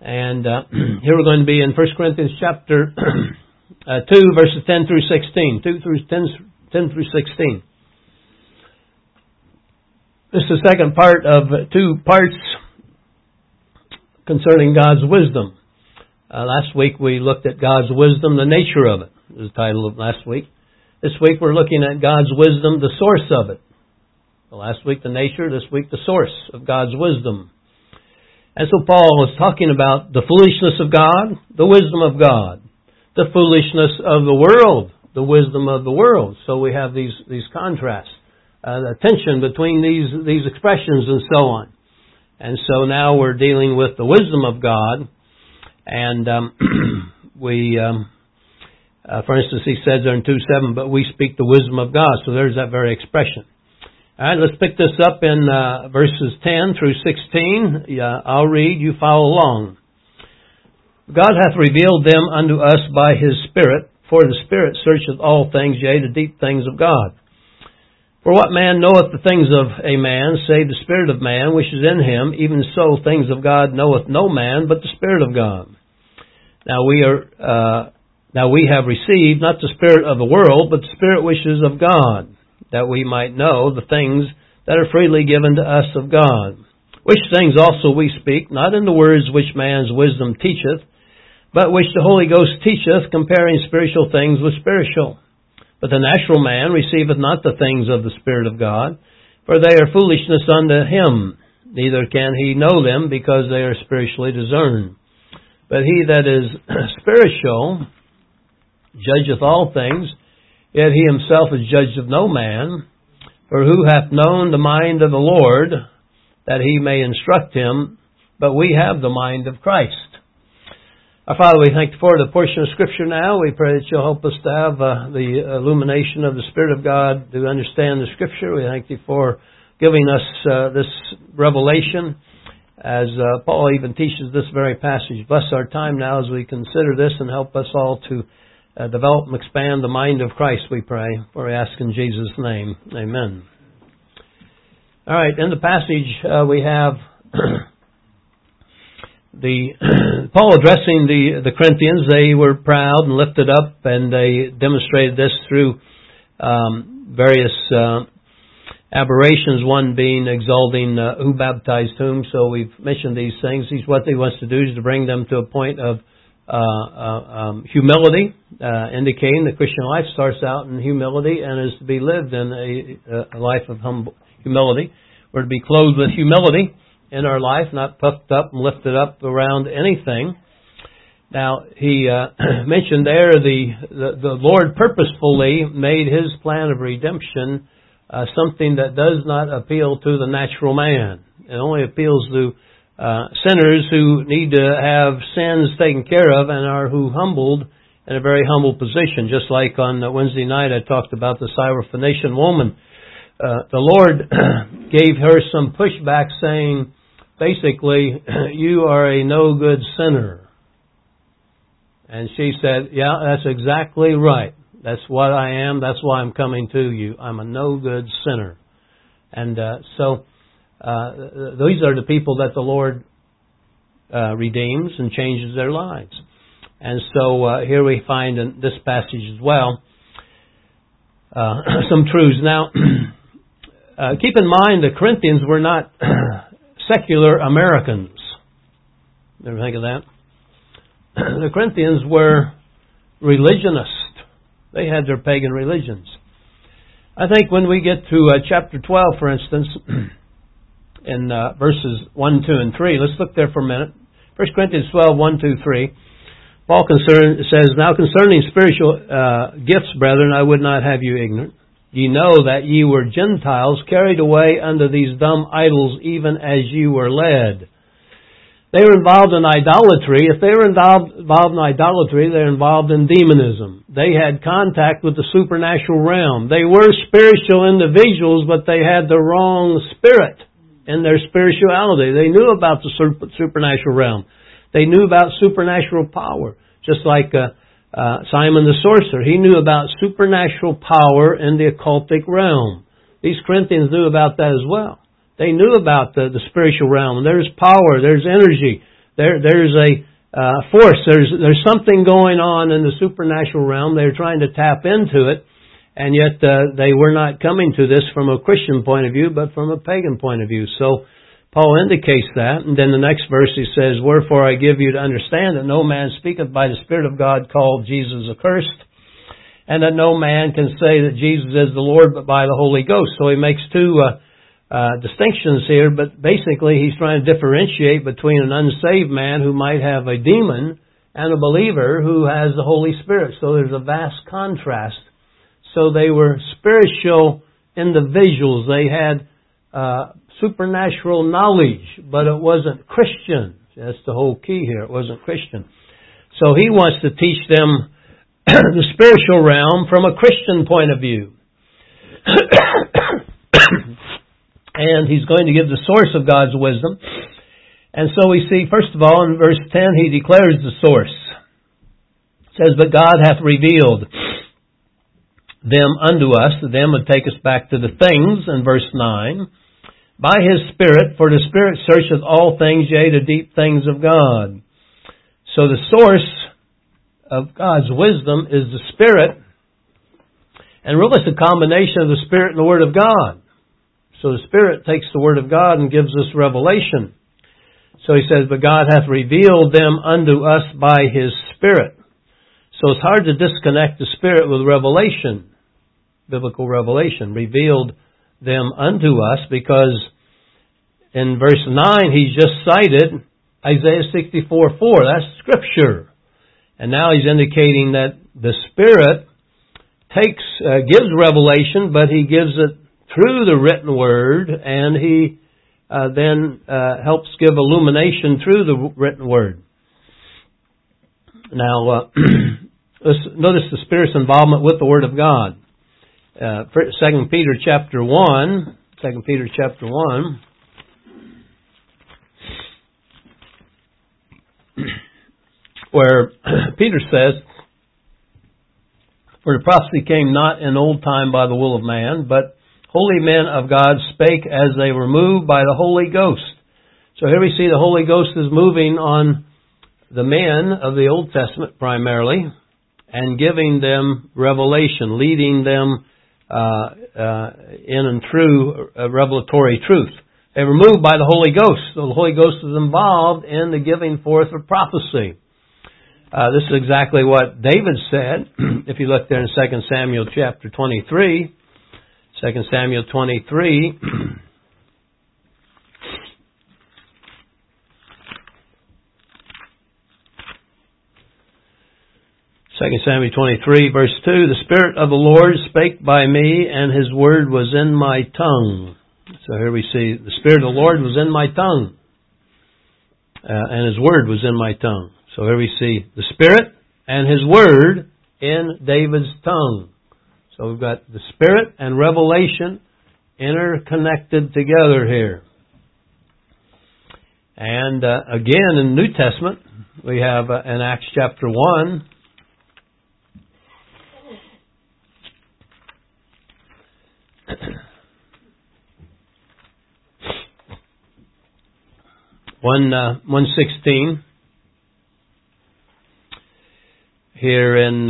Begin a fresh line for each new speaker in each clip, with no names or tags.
And here we're going to be in 1 Corinthians chapter 2, verses 10 through 16. 10 through 16. This is the second part of two parts concerning God's wisdom. Last week we looked at God's wisdom, the nature of it, was the title of last week. This week we're looking at God's wisdom, the source of it. Last week the nature, this week the source of God's wisdom. And so Paul is talking about the foolishness of God, the wisdom of God, the foolishness of the world, the wisdom of the world. So we have these contrasts, the tension between these expressions and so on. And so now we're dealing with the wisdom of God, and for instance, he says there in 2:7, but we speak the wisdom of God. So there's that very expression. All right, let's pick this up in verses 10 through 16. I'll read, you follow along. God hath revealed them unto us by His Spirit, for the Spirit searcheth all things, yea, the deep things of God. For what man knoweth the things of a man, save the Spirit of man, which is in him? Even so, things of God knoweth no man, but the Spirit of God. Now we have received not the spirit of the world, but the Spirit which is of God, that we might know the things that are freely given to us of God. Which things also we speak, not in the words which man's wisdom teacheth, but which the Holy Ghost teacheth, comparing spiritual things with spiritual. But the natural man receiveth not the things of the Spirit of God, for they are foolishness unto him, neither can he know them, because they are spiritually discerned. But he that is spiritual judgeth all things, yet he himself is judged of no man. For who hath known the mind of the Lord, that he may instruct him? But we have the mind of Christ. Our Father, we thank you for the portion of Scripture now. We pray that you'll help us to have the illumination of the Spirit of God to understand the Scripture. We thank you for giving us this revelation as Paul even teaches this very passage. Bless our time now as we consider this, and help us all to develop and expand the mind of Christ, we pray, for we ask in Jesus' name. Amen. All right, in the passage we have Paul addressing the Corinthians. They were proud and lifted up, and they demonstrated this through various aberrations, one being exalting who baptized whom. So we've mentioned these things. What he wants to do is to bring them to a point of humility, indicating the Christian life starts out in humility and is to be lived in a life of humility. We're to be clothed with humility in our life, not puffed up and lifted up around anything. Now, he mentioned there the Lord purposefully made His plan of redemption something that does not appeal to the natural man. It only appeals to sinners who need to have sins taken care of and are humbled in a very humble position. Just like on Wednesday night I talked about the Syrophoenician woman. The Lord gave her some pushback, saying, basically, you are a no good sinner. And she said, yeah, that's exactly right. That's what I am. That's why I'm coming to you. I'm a no good sinner. And so these are the people that the Lord redeems and changes their lives. And so here we find in this passage as well some truths. Now, keep in mind the Corinthians were not secular Americans. Ever think of that? The Corinthians were religionists. They had their pagan religions. I think when we get to chapter 12, for instance, in verses 1, 2, and 3, let's look there for a minute. 1 Corinthians 12, 1, 2, 3. Paul says, now concerning spiritual gifts, brethren, I would not have you ignorant. Ye know that ye were Gentiles, carried away unto these dumb idols, even as ye were led. They were involved in idolatry. If they were involved in idolatry, they're involved in demonism. They had contact with the supernatural realm. They were spiritual individuals, but they had the wrong spirit in their spirituality. They knew about the supernatural realm. They knew about supernatural power, just like Simon the sorcerer. He knew about supernatural power in the occultic realm. These Corinthians knew about that as well. They knew about the spiritual realm. There's power, there's energy, There's a force. There's something going on in the supernatural realm. They're trying to tap into it, and yet they were not coming to this from a Christian point of view, but from a pagan point of view. So Paul indicates that, and then the next verse he says, "Wherefore I give you to understand that no man speaketh by the Spirit of God called Jesus accursed, and that no man can say that Jesus is the Lord but by the Holy Ghost." So he makes two distinctions here, but basically he's trying to differentiate between an unsaved man who might have a demon and a believer who has the Holy Spirit. So there's a vast contrast. So they were spiritual individuals. They had supernatural knowledge, but it wasn't Christian. That's the whole key here. It wasn't Christian. So he wants to teach them the spiritual realm from a Christian point of view. And he's going to give the source of God's wisdom. And so we see, first of all, in verse 10, he declares the source. It says, "But God hath revealed them unto us." Them would take us back to the things in verse 9. "By His Spirit, for the Spirit searcheth all things, yea, the deep things of God." So the source of God's wisdom is the Spirit. And really it's a combination of the Spirit and the Word of God. So the Spirit takes the Word of God and gives us revelation. So he says, "But God hath revealed them unto us by His Spirit." So it's hard to disconnect the Spirit with revelation, biblical revelation. Revealed them unto us, because in verse 9 he's just cited Isaiah 64:4. That's Scripture. And now he's indicating that the Spirit gives revelation, but He gives it through the written Word, and He then helps give illumination through the written Word. Now, let's notice the Spirit's involvement with the Word of God. 2 Peter chapter 1, 2 Peter chapter 1, where Peter says, "For the prophecy came not in old time by the will of man, but holy men of God spake as they were moved by the Holy Ghost." So here we see the Holy Ghost is moving on the men of the Old Testament primarily, and giving them revelation, leading them in and through revelatory truth. They were moved by the Holy Ghost. So the Holy Ghost is involved in the giving forth of prophecy. This is exactly what David said. If you look there in 2 Samuel chapter 23, 2 Samuel 23, verse 2, "The Spirit of the Lord spake by me, and His word was in my tongue." So here we see the Spirit of the Lord was in my tongue, and His word was in my tongue. So here we see the Spirit and His word in David's tongue. So we've got the Spirit and revelation interconnected together here. And again, in the New Testament, we have in Acts chapter 1, Acts 1:16. Here in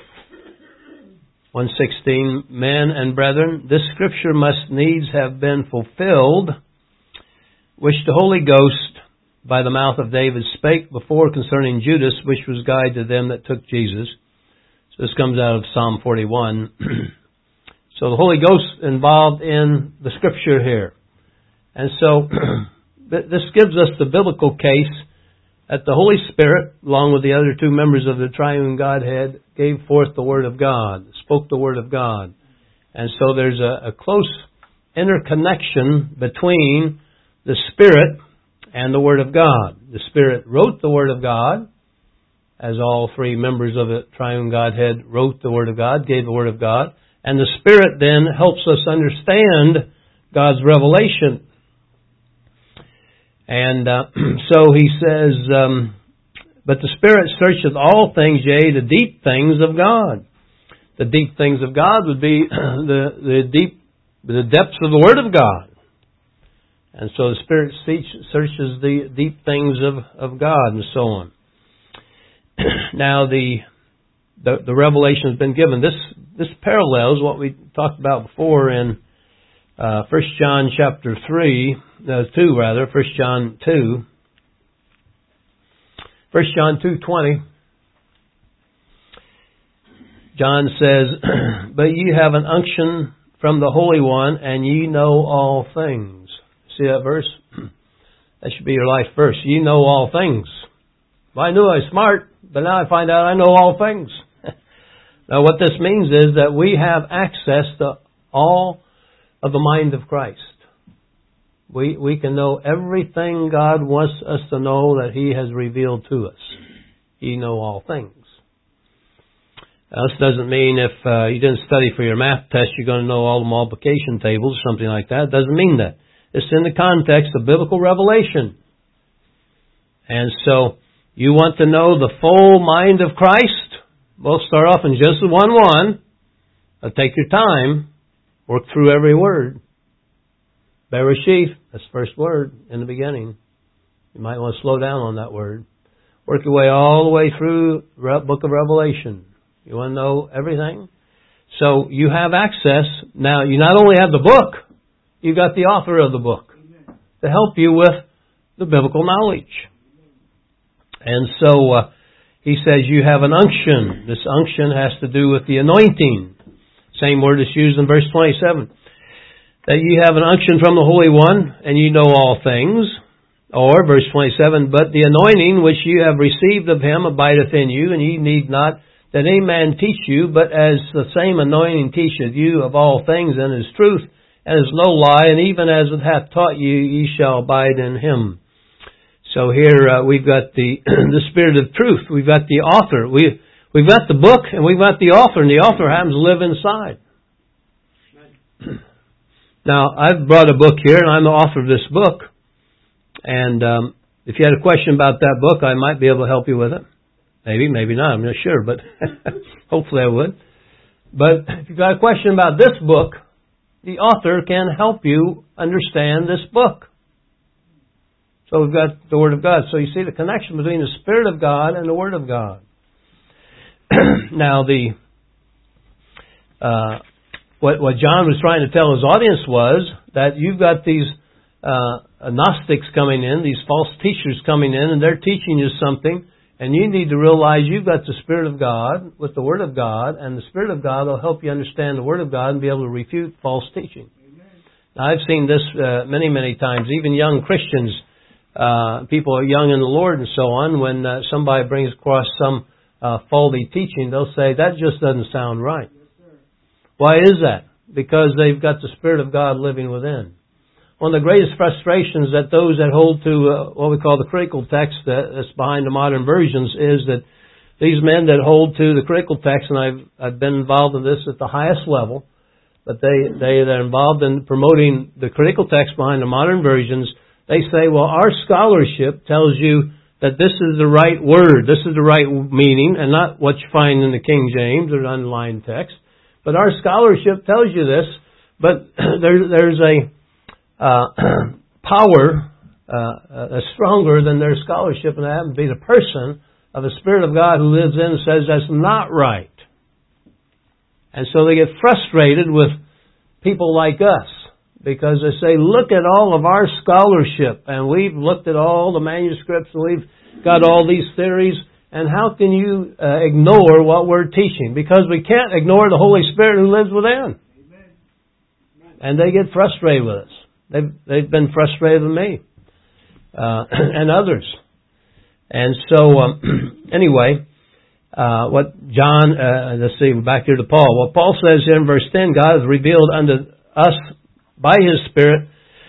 1:16, "Men and brethren, this Scripture must needs have been fulfilled, which the Holy Ghost by the mouth of David spake before concerning Judas, which was guide to them that took Jesus." So this comes out of Psalm 41. So the Holy Ghost involved in the Scripture here. And so this gives us the biblical case that the Holy Spirit, along with the other two members of the triune Godhead, gave forth the Word of God, spoke the Word of God. And so there's a close interconnection between the Spirit and the Word of God. The Spirit wrote the Word of God, as all three members of the triune Godhead wrote the Word of God, gave the Word of God. And the Spirit then helps us understand God's revelation. And so he says, "But the Spirit searcheth all things, yea, the deep things of God." The deep things of God would be the depths of the Word of God. And so the Spirit searches the deep things of God and so on. Now the revelation has been given. This parallels what we talked about before in 1 John chapter 2, 1 John 2. 1 John 2:20. John says, "But ye have an unction from the Holy One, and ye know all things." See that verse? That should be your life verse. Ye know all things. Well, I knew I was smart, but now I find out I know all things. Now what this means is that we have access to all of the mind of Christ. We can know everything God wants us to know that He has revealed to us. Ye know all things. Now, this doesn't mean if you didn't study for your math test, you're going to know all the multiplication tables or something like that. It doesn't mean that. It's in the context of biblical revelation. And so, you want to know the full mind of Christ? We'll start off in Genesis 1:1. Take your time. Work through every word. Bereshith, that's the first word in the beginning. You might want to slow down on that word. Work your way all the way through the book of Revelation. You want to know everything? So you have access. Now, you not only have the book, you've got the author of the book to help you with the biblical knowledge. And so he says you have an unction. This unction has to do with the anointing. Same word is used in verse 27. That you have an unction from the Holy One, and you know all things. Or, verse 27, but the anointing which you have received of Him abideth in you, and ye need not that any man teach you, but as the same anointing teacheth you of all things and is truth, and is no lie, and even as it hath taught you, ye shall abide in Him. So here we've got the Spirit of truth. We've got the author. We've got the book, and we've got the author, and the author happens to live inside. Now, I've brought a book here, and I'm the author of this book. And if you had a question about that book, I might be able to help you with it. Maybe, maybe not. I'm not sure, but hopefully I would. But if you've got a question about this book, the author can help you understand this book. So we've got the Word of God. So you see the connection between the Spirit of God and the Word of God. Now, what John was trying to tell his audience was that you've got these Gnostics coming in, these false teachers coming in, and they're teaching you something, and you need to realize you've got the Spirit of God with the Word of God, and the Spirit of God will help you understand the Word of God and be able to refute false teaching. Now, I've seen this many, many times, even young Christians, people are young in the Lord and so on, when somebody brings across some faulty teaching, they'll say, that just doesn't sound right. Why is that? Because they've got the Spirit of God living within. One of the greatest frustrations that those that hold to what we call the critical text that's behind the modern versions is that these men that hold to the critical text, and I've been involved in this at the highest level, but they're involved in promoting the critical text behind the modern versions. They say, well, our scholarship tells you that this is the right word, this is the right meaning, and not what you find in the King James or the underlined text. But our scholarship tells you this, but there's a power stronger than their scholarship, and that happens to be the person of the Spirit of God who lives in and says that's not right. And so they get frustrated with people like us because they say, look at all of our scholarship, and we've looked at all the manuscripts, and we've got all these theories, and how can you ignore what we're teaching? Because we can't ignore the Holy Spirit who lives within. Amen. And they get frustrated with us. They've been frustrated with me and others. And so, anyway, what John, let's see, back here to Paul. What Paul says here in verse 10, God has revealed unto us by His Spirit,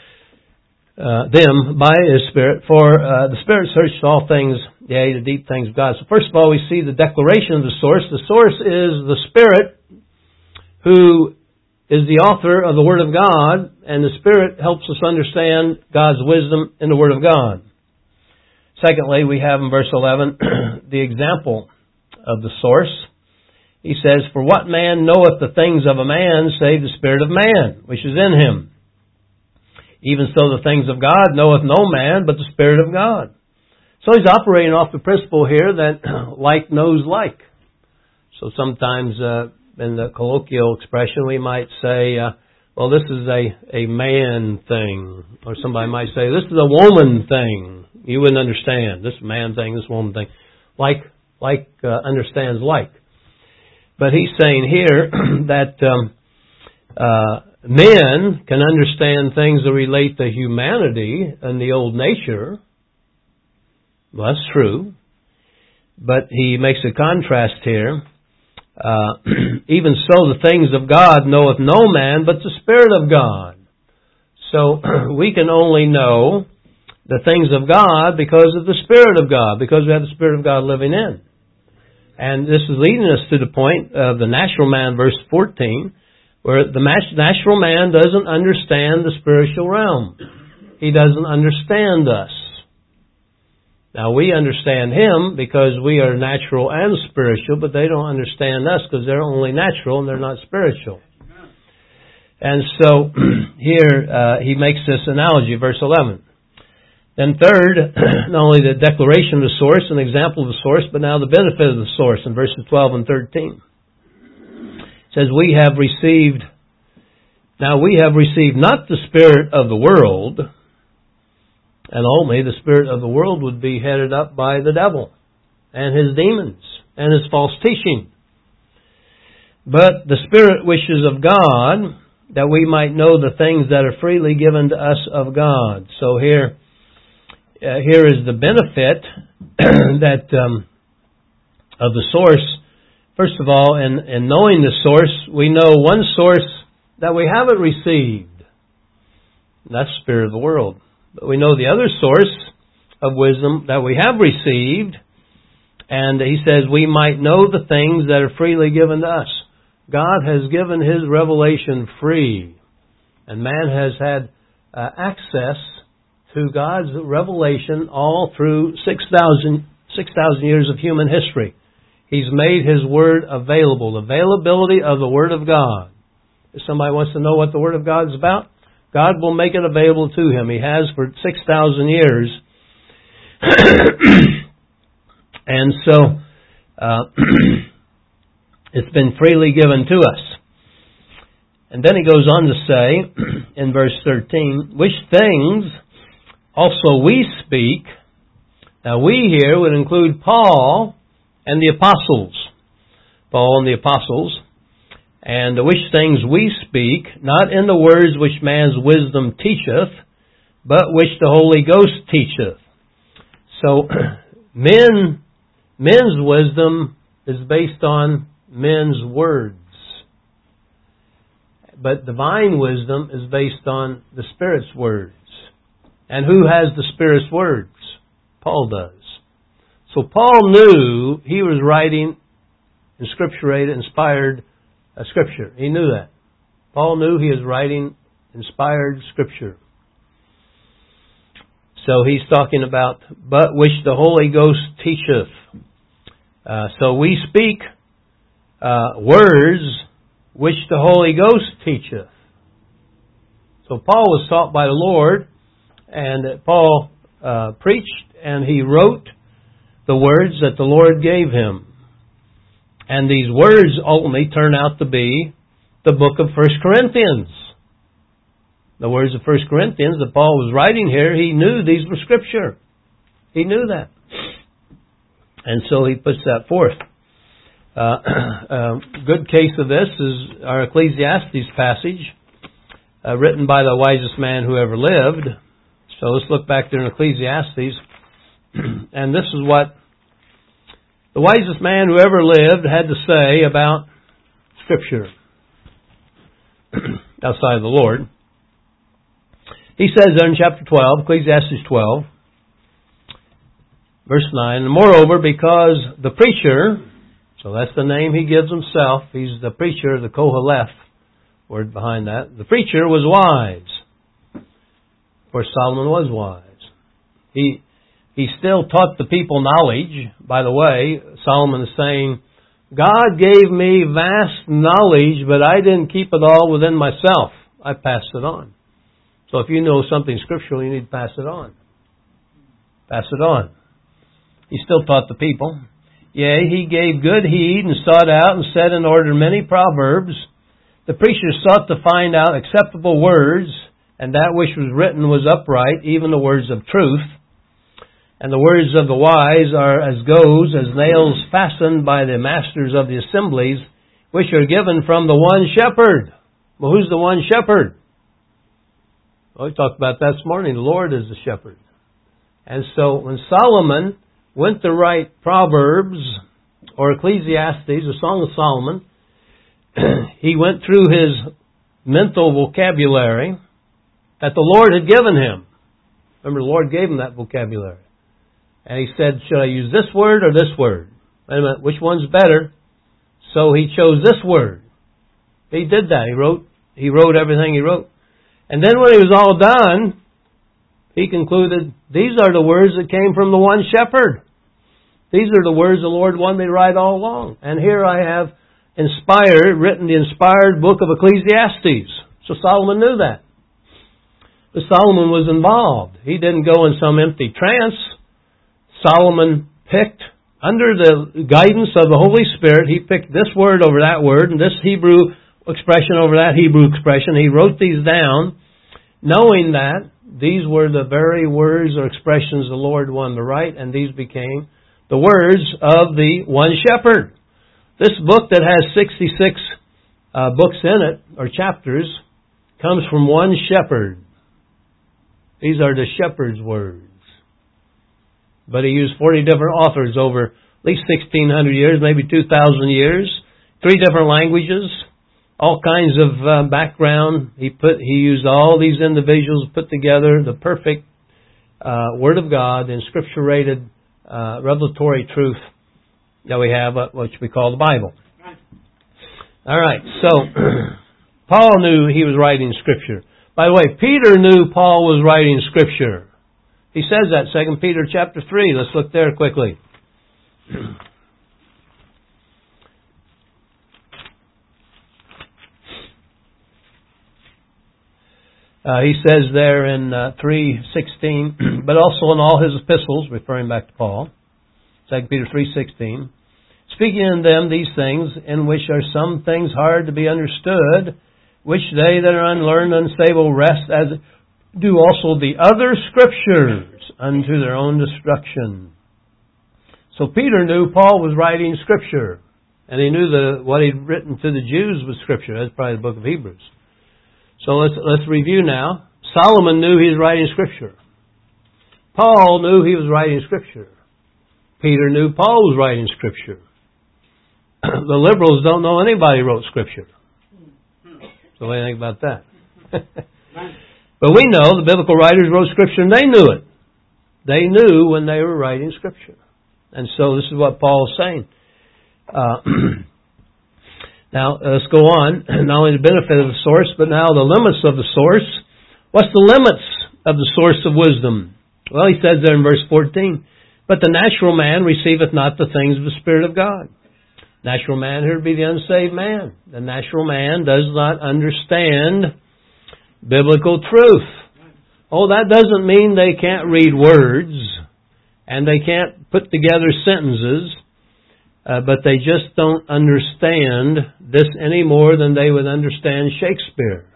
them by His Spirit, for the Spirit searches all things, yea, the deep things of God. So first of all, we see the declaration of the source. The source is the Spirit who is the author of the Word of God, and the Spirit helps us understand God's wisdom in the Word of God. Secondly, we have in verse 11 the example of the source. He says, for what man knoweth the things of a man, save the spirit of man, which is in him? Even so the things of God knoweth no man but the Spirit of God. So he's operating off the principle here that like knows like. So sometimes in the colloquial expression we might say, well, this is a man thing. Or somebody might say, this is a woman thing. You wouldn't understand. This man thing, this woman thing. Like understands like. But he's saying here that men can understand things that relate to humanity and the old nature. Well, that's true. But he makes a contrast here. Even so, the things of God knoweth no man but the Spirit of God. So we can only know the things of God because of the Spirit of God, because we have the Spirit of God living in. And this is leading us to the point of the natural man, verse 14, where the natural man doesn't understand the spiritual realm. He doesn't understand us. Now, we understand him because we are natural and spiritual, but they don't understand us because they're only natural and they're not spiritual. And so, here he makes this analogy, verse 11. Then third, not only the declaration of the source, an example of the source, but now the benefit of the source in verses 12 and 13. It says, we have received not the spirit of the world, and only the spirit of the world would be headed up by the devil and his demons and his false teaching. But the Spirit which is of God, that we might know the things that are freely given to us of God. So here is the benefit that of the source. First of all, in knowing the source, we know one source that we haven't received. That's the spirit of the world. But we know the other source of wisdom that we have received, and he says we might know the things that are freely given to us. God has given His revelation free, and man has had access to God's revelation all through 6,000 years of human history. He's made His Word available. The availability of the Word of God. If somebody wants to know what the Word of God is about, God will make it available to him. He has for 6,000 years. And so, it's been freely given to us. And then he goes on to say, in verse 13, which things also we speak. Now we here would include Paul and the apostles. Paul and the apostles. And which things we speak, not in the words which man's wisdom teacheth, but which the Holy Ghost teacheth. So, men's wisdom is based on men's words. But divine wisdom is based on the Spirit's words. And who has the Spirit's words? Paul does. So Paul knew he was writing inspired Scripture. He knew that. Paul knew he was writing inspired Scripture. So he's talking about, but which the Holy Ghost teacheth. So we speak words which the Holy Ghost teacheth. So Paul was taught by the Lord, and Paul preached, and he wrote the words that the Lord gave him. And these words ultimately turn out to be the book of 1 Corinthians. The words of 1 Corinthians that Paul was writing here, he knew these were Scripture. He knew that. And so he puts that forth. A good case of this is our Ecclesiastes passage, written by the wisest man who ever lived. So let's look back there in Ecclesiastes. And this is what the wisest man who ever lived had to say about Scripture outside of the Lord. He says there in chapter 12, Ecclesiastes 12, verse 9, and moreover, because the preacher, so that's the name he gives himself, he's the preacher, the Koheleth, word behind that, the preacher was wise. Of course, Solomon was wise. He still taught the people knowledge. By the way, Solomon is saying, God gave me vast knowledge, but I didn't keep it all within myself. I passed it on. So if you know something scriptural, you need to pass it on. Pass it on. He still taught the people. Yea, he gave good heed and sought out and set in order many proverbs. The preachers sought to find out acceptable words, and that which was written was upright, even the words of truth. And the words of the wise are as goads, as nails fastened by the masters of the assemblies, which are given from the one shepherd. Well, who's the one shepherd? Well, we talked about that this morning. The Lord is the shepherd. And so when Solomon went to write Proverbs or Ecclesiastes, the Song of Solomon, he went through his mental vocabulary that the Lord had given him. Remember, the Lord gave him that vocabulary. And he said, should I use this word or this word? Wait a minute, which one's better? So he chose this word. He did that. He wrote everything he wrote. And then when he was all done, he concluded, these are the words that came from the one shepherd. These are the words the Lord wanted me to write all along. And here I have written the inspired book of Ecclesiastes. So Solomon knew that. But Solomon was involved. He didn't go in some empty trance. Solomon picked, under the guidance of the Holy Spirit, he picked this word over that word and this Hebrew expression over that Hebrew expression. He wrote these down, knowing that these were the very words or expressions the Lord wanted to write, and these became the words of the one shepherd. This book that has 66 books in it, or chapters, comes from one shepherd. These are the shepherd's words. But he used 40 different authors over at least 1,600 years, maybe 2,000 years, 3 different languages, all kinds of background. He used all these individuals, put together the perfect Word of God in Scripture-rated revelatory truth that we have, which we call the Bible. All right, so Paul knew he was writing Scripture. By the way, Peter knew Paul was writing Scripture. He says that, 2 Peter chapter 3. Let's look there quickly. He says there in 3:16, but also in all his epistles, referring back to Paul, 2 Peter 3:16, speaking in them these things, in which are some things hard to be understood, which they that are unlearned and unstable rest, as do also the other Scriptures unto their own destruction. So Peter knew Paul was writing Scripture, and he knew what he'd written to the Jews was Scripture. That's probably the book of Hebrews. So let's review now. Solomon knew he was writing Scripture. Paul knew he was writing Scripture. Peter knew Paul was writing Scripture. The liberals don't know anybody wrote Scripture. So what do you think about that? But we know the biblical writers wrote Scripture and they knew it. They knew when they were writing Scripture. And so this is what Paul's saying. Now, let's go on. Not only the benefit of the source, but now the limits of the source. What's the limits of the source of wisdom? Well, he says there in verse 14, but the natural man receiveth not the things of the Spirit of God. Natural man here would be the unsaved man. The natural man does not understand biblical truth. Oh, that doesn't mean they can't read words and they can't put together sentences, but they just don't understand this any more than they would understand Shakespeare.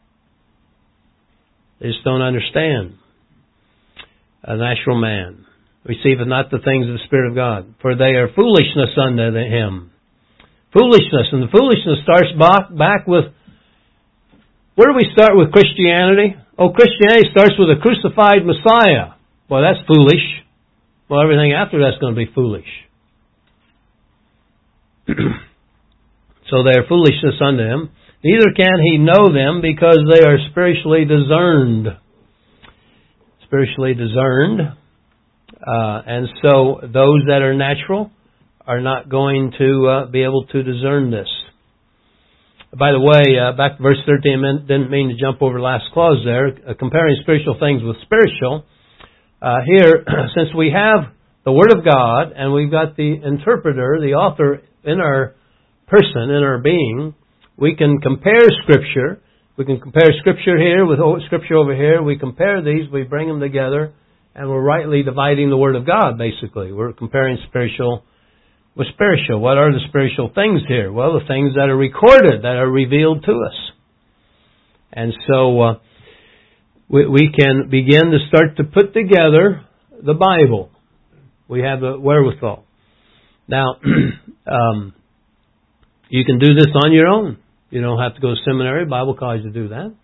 They just don't understand. A natural man receiveth not the things of the Spirit of God, for they are foolishness unto him. Foolishness, and the foolishness starts back with, where do we start with Christianity? Oh, Christianity starts with a crucified Messiah. Well, that's foolish. Well, everything after that's going to be foolish. So they are foolishness unto him. Neither can he know them because they are spiritually discerned. Spiritually discerned. And so those that are natural are not going to be able to discern this. By the way, back to verse 13, didn't mean to jump over the last clause there, comparing spiritual things with spiritual. Here, since we have the Word of God and we've got the interpreter, the author in our person, in our being, we can compare Scripture We can compare Scripture here with Scripture over here. We compare these, we bring them together, and we're rightly dividing the Word of God, basically. We're comparing spiritual with spiritual. What are the spiritual things here? Well, the things that are recorded, that are revealed to us. And so we can begin to start to put together the Bible. We have the wherewithal. Now, you can do this on your own. You don't have to go to seminary, Bible college to do that.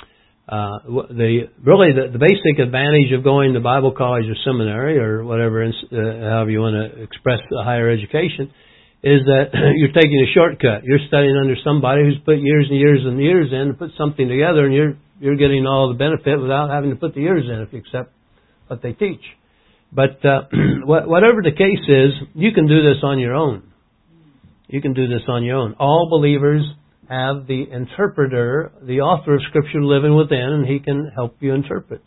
The basic advantage of going to Bible college or seminary or whatever, however you want to express a higher education, is that you're taking a shortcut. You're studying under somebody who's put years and years and years in to put something together, and you're getting all the benefit without having to put the years in if you accept what they teach. But whatever the case is, you can do this on your own. You can do this on your own. All believers have the interpreter, the author of Scripture living within, and he can help you interpret.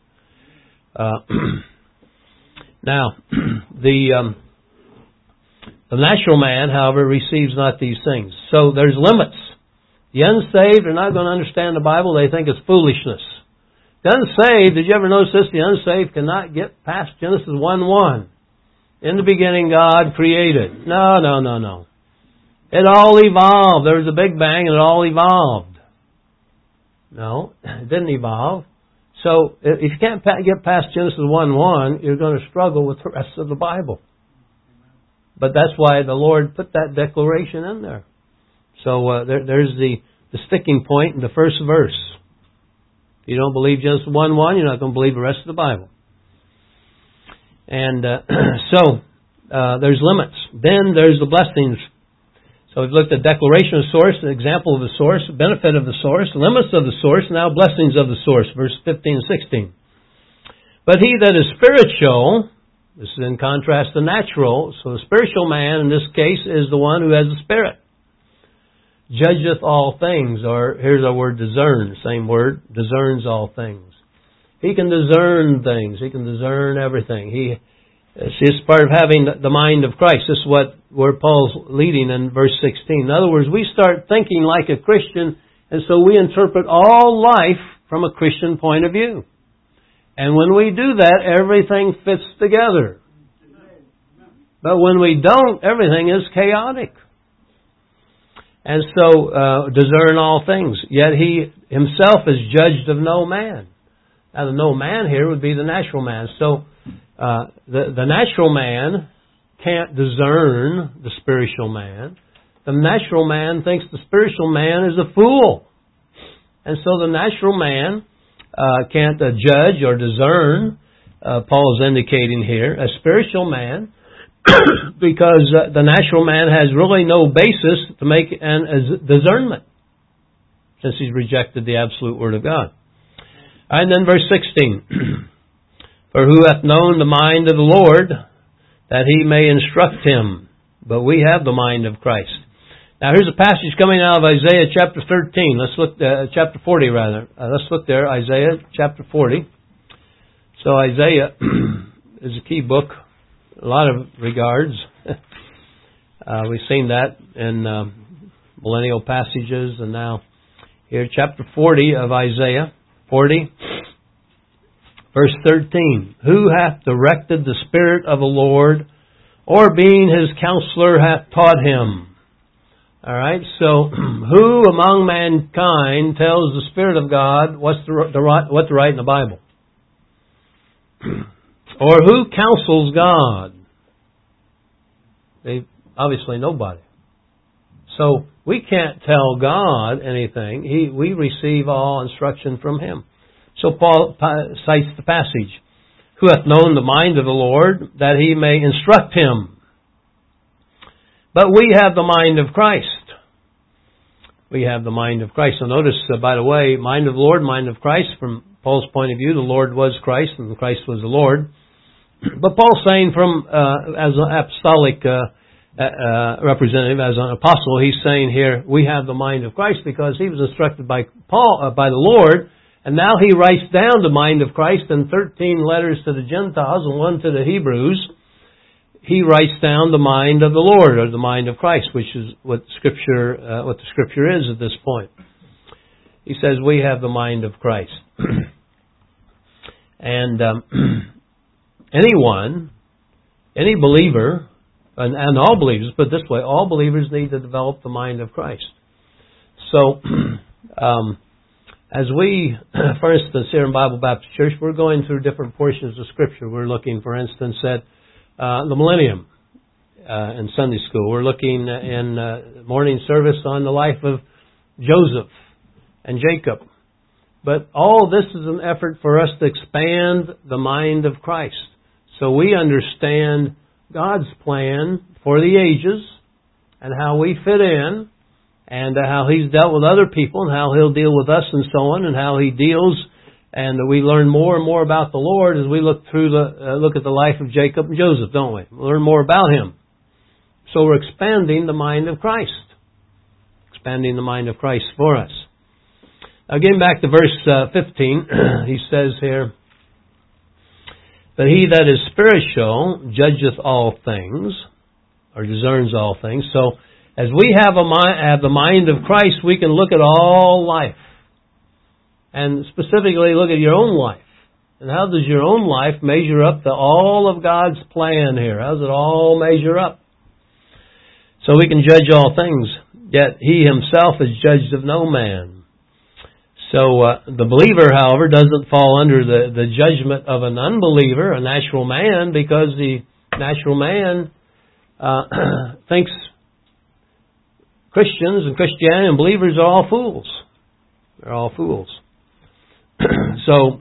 Now, the natural man, however, receives not these things. So there's limits. The unsaved are not going to understand the Bible. They think it's foolishness. The unsaved, did you ever notice this? The unsaved cannot get past Genesis 1:1. In the beginning, God created. No. It all evolved. There was a Big Bang and it all evolved. No, it didn't evolve. So if you can't get past Genesis 1:1, you're going to struggle with the rest of the Bible. But that's why the Lord put that declaration in there. So there's the sticking point in the first verse. If you don't believe Genesis 1:1, you're not going to believe the rest of the Bible. And so there's limits. Then there's the blessings. So we've looked at declaration of source, an example of the source, benefit of the source, limits of the source, now blessings of the source, verse 15 and 16. But he that is spiritual, this is in contrast to natural, so the spiritual man in this case is the one who has the Spirit. Judgeth all things, or here's our word discern, same word, discerns all things. He can discern things, he can discern everything. See, it's part of having the mind of Christ. This is where Paul's leading in verse 16. In other words, we start thinking like a Christian, and so we interpret all life from a Christian point of view. And when we do that, everything fits together. But when we don't, everything is chaotic. And so, discern all things. Yet he himself is judged of no man. Now, the no man here would be the natural man. So, the natural man can't discern the spiritual man. The natural man thinks the spiritual man is a fool. And so the natural man can't judge or discern, Paul is indicating here, a spiritual man, because the natural man has really no basis to make an discernment, since he's rejected the absolute Word of God. And then verse 16. For who hath known the mind of the Lord, that he may instruct him? But we have the mind of Christ. Now here's a passage coming out of Isaiah chapter 13. Let's look, chapter 40 rather. Let's look there, Isaiah chapter 40. So Isaiah is a key book, a lot of regards. We've seen that in millennial passages, and now here, chapter 40 of Isaiah 40. Verse 13, who hath directed the Spirit of the Lord, or being his counselor hath taught him? All right, so who among mankind tells the Spirit of God what to write in the Bible? Or who counsels God? Obviously nobody. So we can't tell God anything. We receive all instruction from Him. So Paul cites the passage, who hath known the mind of the Lord, that he may instruct him. But we have the mind of Christ. We have the mind of Christ. So notice, by the way, mind of the Lord, mind of Christ. From Paul's point of view, the Lord was Christ and Christ was the Lord. But Paul's saying as an apostolic representative, as an apostle, he's saying here, we have the mind of Christ because he was instructed by the Lord. And now he writes down the mind of Christ in 13 letters to the Gentiles and 1 to the Hebrews. He writes down the mind of the Lord, or the mind of Christ, which is what the Scripture is at this point. he says we have the mind of Christ. And anyone, any believer, and all believers, put it this way, all believers need to develop the mind of Christ. So, as we, for instance, here in Bible Baptist Church, we're going through different portions of Scripture. We're looking, for instance, at the millennium in Sunday school. We're looking in morning service on the life of Joseph and Jacob. But all this is an effort for us to expand the mind of Christ. So we understand God's plan for the ages and how we fit in and how He's dealt with other people and how He'll deal with us and so on, and how He deals, and we learn more and more about the Lord as we look through look at the life of Jacob and Joseph, don't we? We learn more about Him. So we're expanding the mind of Christ. Expanding the mind of Christ for us. Now, getting back to verse 15, he says here, "But he that is spiritual judgeth all things," or discerns all things. So, as we have the mind of Christ, we can look at all life. And specifically look at your own life. And how does your own life measure up to all of God's plan here? How does it all measure up? So we can judge all things, yet He Himself is judged of no man. So the believer, however, doesn't fall under the judgment of an unbeliever, a natural man, because the natural man thinks Christians and Christianity and believers are all fools. They're all fools. So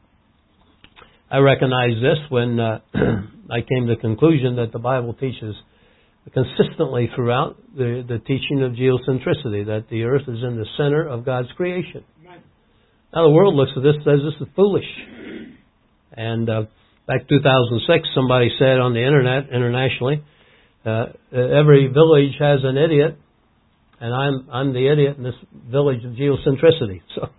I recognize this when I came to the conclusion that the Bible teaches consistently throughout the teaching of geocentricity, that the earth is in the center of God's creation. Now the world looks at this and says this is foolish. And back in 2006, somebody said on the internet, internationally, every village has an idiot, and I'm the idiot in this village of geocentricity.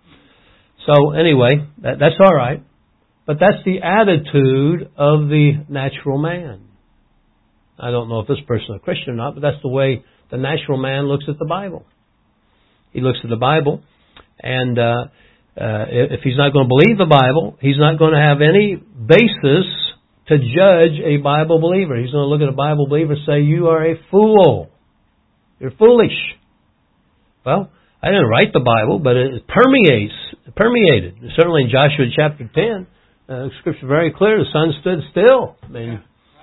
So anyway, that's all right. But that's the attitude of the natural man. I don't know if this person is a Christian or not, but that's the way the natural man looks at the Bible. He looks at the Bible, and if he's not going to believe the Bible, he's not going to have any basis to judge a Bible believer. He's going to look at a Bible believer and say, "You are a fool. You're foolish." Well, I didn't write the Bible, but it permeated. Certainly in Joshua chapter 10, the Scripture is very clear. The sun stood still. I mean,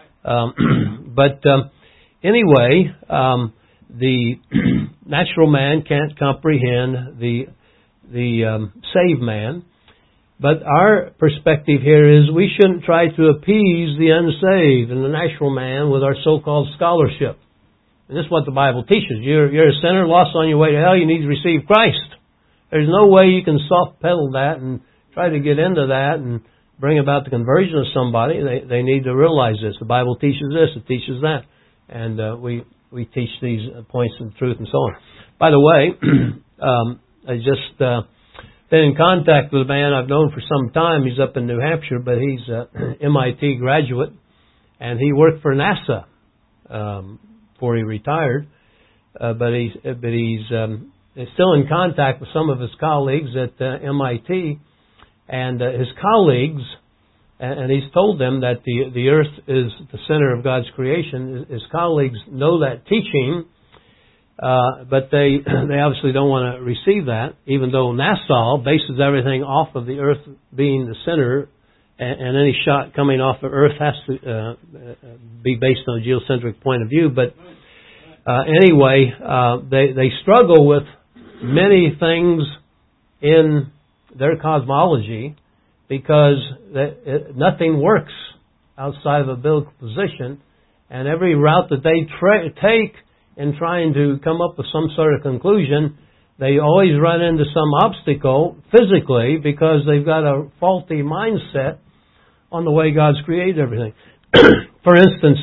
anyway, the natural man can't comprehend the saved man. But our perspective here is we shouldn't try to appease the unsaved and the natural man with our so-called scholarship. And this is what the Bible teaches. You're a sinner lost on your way to hell. You need to receive Christ. There's no way you can soft pedal that and try to get into that and bring about the conversion of somebody. They need to realize this. The Bible teaches this. It teaches that. And we teach these points of truth and so on. By the way, I just been in contact with a man I've known for some time. He's up in New Hampshire, but he's an MIT graduate, and he worked for NASA before he retired. But he's still in contact with some of his colleagues at MIT, and his colleagues, and he's told them that the earth is the center of God's creation. His colleagues know that teaching. But they obviously don't want to receive that, even though NASA bases everything off of the Earth being the center, and any shot coming off of Earth has to be based on a geocentric point of view. But anyway, they struggle with many things in their cosmology because nothing works outside of a biblical position, and every route that they take in trying to come up with some sort of conclusion, they always run into some obstacle physically because they've got a faulty mindset on the way God's created everything. For instance,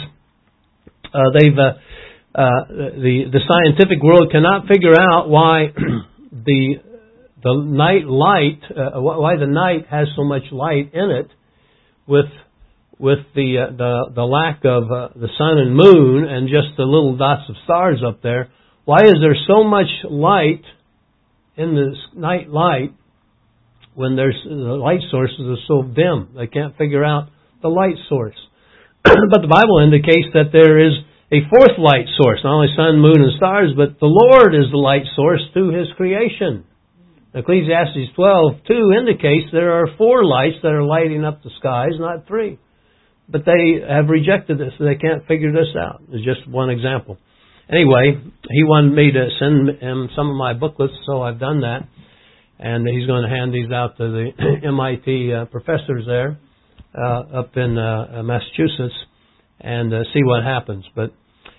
the scientific world cannot figure out why the night light, why the night has so much light in it, with the lack of the sun and moon and just the little dots of stars up there. Why is there so much light in the night light when the light sources are so dim. They can't figure out the light source. But the Bible indicates that there is a fourth light source, not only sun, moon, and stars, but the Lord is the light source to His creation. Ecclesiastes 12:2 indicates there are 4 lights that are lighting up the skies, not 3. But they have rejected this, so they can't figure this out. It's just one example. Anyway, he wanted me to send him some of my booklets, so I've done that. And he's going to hand these out to the MIT professors there up in Massachusetts and see what happens. But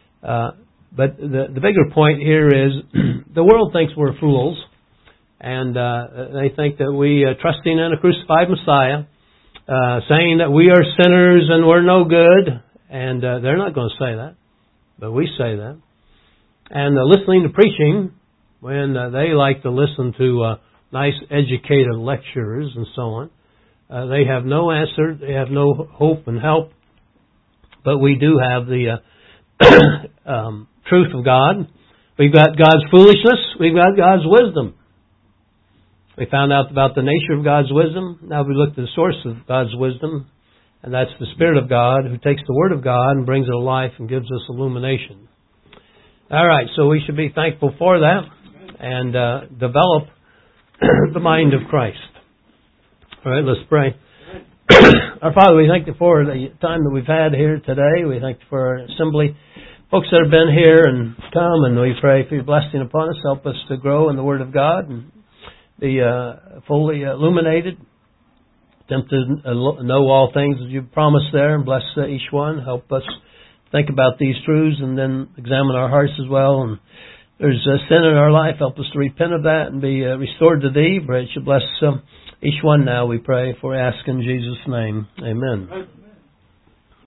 the bigger point here is the world thinks we're fools, and they think that we, trusting in a crucified Messiah, saying that we are sinners and we're no good, and they're not going to say that, but we say that. And listening to preaching, when they like to listen to nice educated lecturers and so on, they have no answer, they have no hope and help, but we do have the truth of God. We've got God's foolishness, we've got God's wisdom. We found out about the nature of God's wisdom. Now we look at the source of God's wisdom, and that's the Spirit of God who takes the Word of God and brings it to life and gives us illumination. All right, so we should be thankful for that and develop the mind of Christ. All right, let's pray. Our Father, we thank you for the time that we've had here today. We thank you for our assembly, folks that have been here and come, and we pray for your blessing upon us. Help us to grow in the Word of God and be fully illuminated, attempt to know all things as you've promised there, and bless each one. Help us think about these truths and then examine our hearts as well. And there's sin in our life. Help us to repent of that and be restored to Thee. Pray that you bless each one now, we pray, for ask in Jesus' name. Amen.